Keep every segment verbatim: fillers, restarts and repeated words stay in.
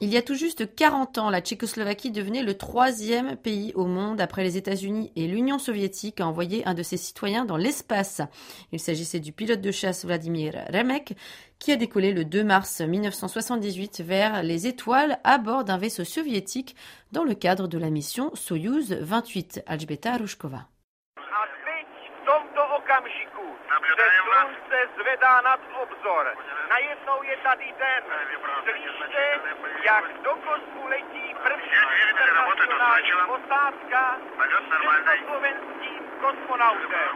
Il y a tout juste quarante ans, la Tchécoslovaquie devenait le troisième pays au monde après les États-Unis et l'Union soviétique à envoyer un de ses citoyens dans l'espace. Il s'agissait du pilote de chasse Vladimir Remek qui a décollé le deux mars mille neuf cent soixante-dix-huit vers les étoiles à bord d'un vaisseau soviétique dans le cadre de la mission Soyouz vingt-huit. Alžběta Rušková. Slunce zvedá nad obzor. Najednou je tady den. Slyšte, jak do kosmu letí první internacionální posádka s československým kosmonautem.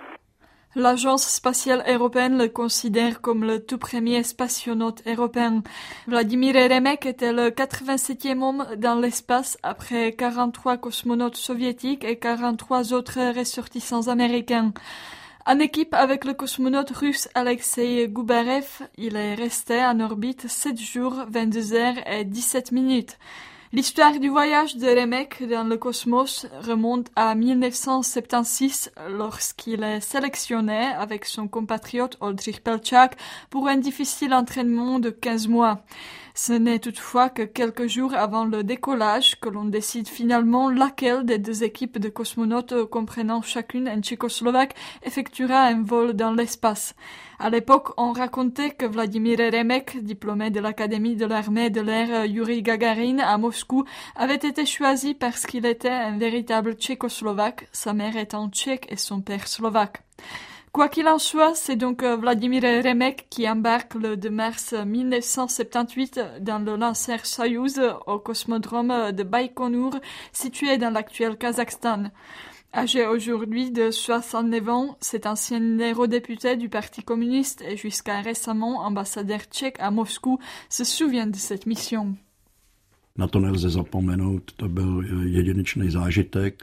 L'Agence spatiale européenne le considère comme le tout premier spationaute européen. Vladimir Remek était le quatre-vingt-septième homme dans l'espace après quarante-trois cosmonautes soviétiques et quarante-trois autres ressortissants américains. En équipe avec le cosmonaute russe Alexei Goubarev, il est resté en orbite sept jours, vingt-deux heures et dix-sept minutes. L'histoire du voyage de Remek dans le cosmos remonte à mille neuf cent soixante-seize lorsqu'il est sélectionné avec son compatriote Oldřich Pelčák pour un difficile entraînement de quinze mois. Ce n'est toutefois que quelques jours avant le décollage que l'on décide finalement laquelle des deux équipes de cosmonautes comprenant chacune un Tchécoslovaque effectuera un vol dans l'espace. À l'époque, on racontait que Vladimir Remek, diplômé de l'Académie de l'armée de l'air Yuri Gagarin à Moscou, avait été choisi parce qu'il était un véritable Tchécoslovaque, sa mère étant tchèque et son père slovaque. Quoi qu'il en soit, c'est donc Vladimir Remek qui embarque le deux mars mille neuf cent soixante-dix-huit dans le lanceur Soyouz au cosmodrome de Baïkonour, situé dans l'actuel Kazakhstan. Âgé aujourd'hui de soixante-neuf ans, cet ancien eurodéputé du Parti communiste et jusqu'à récemment ambassadeur tchèque à Moscou se souvient de cette mission. Na to nelze zapomenout, to byl jedinečný zážitek.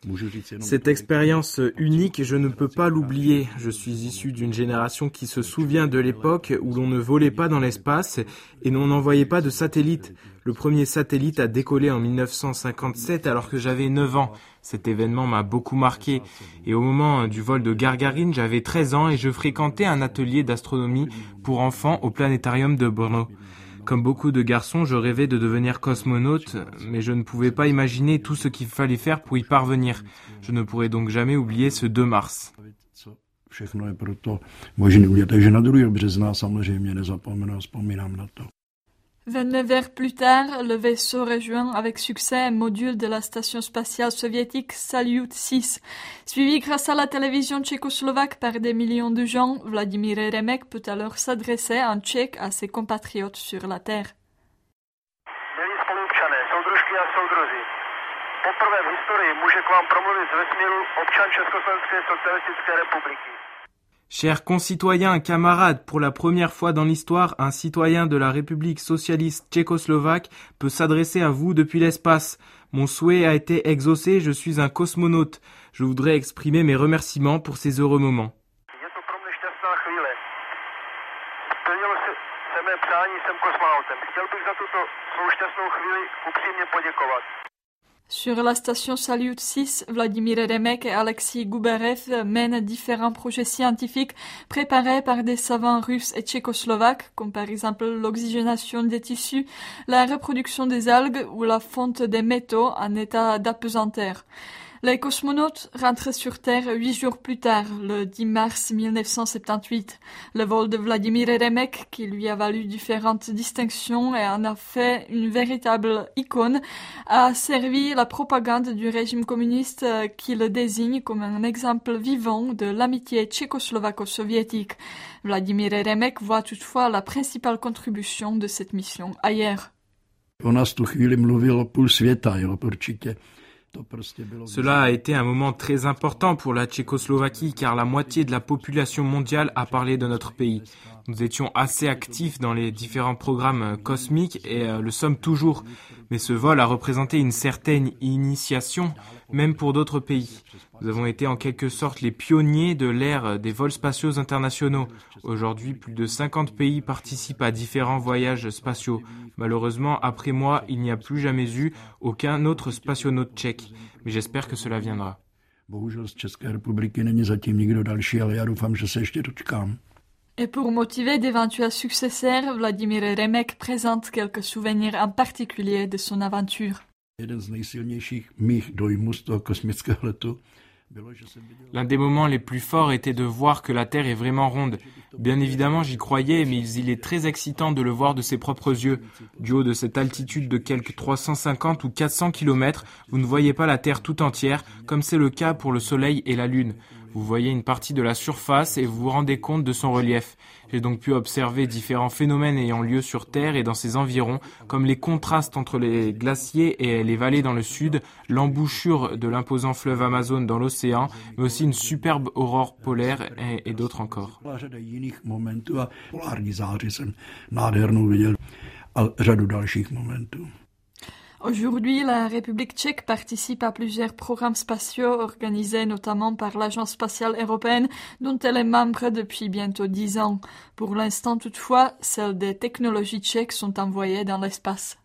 Cette expérience unique, je ne peux pas l'oublier. Je suis issu d'une génération qui se souvient de l'époque où l'on ne volait pas dans l'espace et l'on n'envoyait pas de satellite. Le premier satellite a décollé en mille neuf cent cinquante-sept alors que j'avais neuf ans. Cet événement m'a beaucoup marqué. Et au moment du vol de Gargarine, j'avais treize ans et je fréquentais un atelier d'astronomie pour enfants au planétarium de Brno. Comme beaucoup de garçons, je rêvais de devenir cosmonaute, mais je ne pouvais pas imaginer tout ce qu'il fallait faire pour y parvenir. Je ne pourrai donc jamais oublier ce deux mars. Všechno je proto možné udělat, takže na druhého března samozřejmě nezapomenu, vzpomínám na to. vingt-neuf heures plus tard, le vaisseau rejoint avec succès un module de la station spatiale soviétique Salyut six. Suivi grâce à la télévision tchécoslovaque par des millions de gens, Vladimir Remek peut alors s'adresser en tchèque à ses compatriotes sur la Terre. Milí spoluobčané, soudružky a soudruzi, poprvé v historii může k vám promluvit z vesmíru občan Československé socialistické republiky. Chers concitoyens, camarades, pour la première fois dans l'histoire, un citoyen de la République socialiste tchécoslovaque peut s'adresser à vous depuis l'espace. Mon souhait a été exaucé, je suis un cosmonaute. Je voudrais exprimer mes remerciements pour ces heureux moments. Je to pro mě šťastná chvíle. Splnilo se, se mé přání, jsem kosmonautem. Chtěl bych za tuto svou šťastnou chvíli upřímně poděkovat. Sur la station Salyut six, Vladimir Remek et Alexei Goubarev mènent différents projets scientifiques préparés par des savants russes et tchécoslovaques, comme par exemple l'oxygénation des tissus, la reproduction des algues ou la fonte des métaux en état d'apesanteur. Les cosmonautes rentrent sur Terre huit jours plus tard, le dix mars mille neuf cent soixante-dix-huit. Le vol de Vladimir Remek, qui lui a valu différentes distinctions et en a fait une véritable icône, a servi la propagande du régime communiste qui le désigne comme un exemple vivant de l'amitié tchécoslovaco-soviétique. Vladimir Remek voit toutefois la principale contribution de cette mission ailleurs. O nás tu chvíli mluvilo půl světa, jo, určitě. Cela a été un moment très important pour la Tchécoslovaquie car la moitié de la population mondiale a parlé de notre pays. Nous étions assez actifs dans les différents programmes cosmiques et le sommes toujours. Mais ce vol a représenté une certaine initiation, même pour d'autres pays. Nous avons été en quelque sorte les pionniers de l'ère des vols spatiaux internationaux. Aujourd'hui, plus de cinquante pays participent à différents voyages spatiaux. Malheureusement, après moi, il n'y a plus jamais eu aucun autre spationaute tchèque. Mais j'espère que cela viendra. Bohužel z České republiky není zatím nikdo další, ale já doufám, že se ještě dočkám. Et pour motiver d'éventuels successeurs, Vladimír Remek présente quelques souvenirs en particulier de son aventure. L'un des moments les plus forts était de voir que la Terre est vraiment ronde. Bien évidemment, j'y croyais, mais il est très excitant de le voir de ses propres yeux. Du haut de cette altitude de quelques trois cent cinquante ou quatre cents kilomètres, vous ne voyez pas la Terre tout entière, comme c'est le cas pour le Soleil et la Lune. Vous voyez une partie de la surface et vous vous rendez compte de son relief. J'ai donc pu observer différents phénomènes ayant lieu sur Terre et dans ses environs, comme les contrastes entre les glaciers et les vallées dans le sud, l'embouchure de l'imposant fleuve Amazon dans l'océan, mais aussi une superbe aurore polaire et, et d'autres encore. Aujourd'hui, la République tchèque participe à plusieurs programmes spatiaux organisés notamment par l'Agence spatiale européenne dont elle est membre depuis bientôt dix ans. Pour l'instant toutefois, seules des technologies tchèques sont envoyées dans l'espace.